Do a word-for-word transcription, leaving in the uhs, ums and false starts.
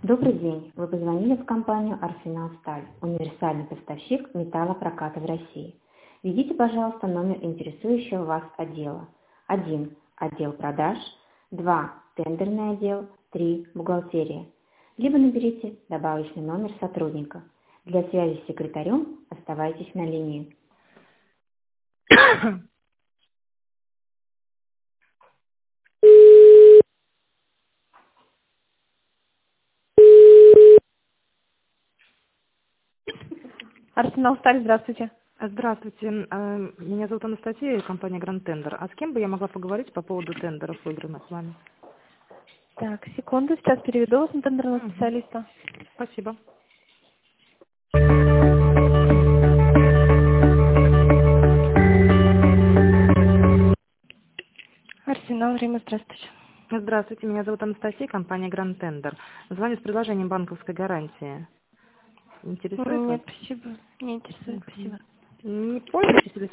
Добрый день! Вы позвонили в компанию «Арсенал Сталь», универсальный поставщик металлопроката в России. Введите, пожалуйста, номер интересующего вас отдела. один. Отдел продаж. два. Тендерный отдел. три. Бухгалтерия. Либо наберите добавочный номер сотрудника. Для связи с секретарем оставайтесь на линии. Арсенал Сталь, здравствуйте. Здравствуйте, э, меня зовут Анастасия, компания Grand Tender. А с кем бы я могла поговорить по поводу тендеров, выигранных вами? Так, секунду, сейчас переведу вас на тендерного Мгм. специалиста. Спасибо. Арсенал, время, здравствуйте. Здравствуйте, меня зовут Анастасия, компания Grand Tender. Звоню с предложением банковской гарантии. Интересует вас? Нет, спасибо. Не интересует, Мгм. спасибо. Не пользуетесь ли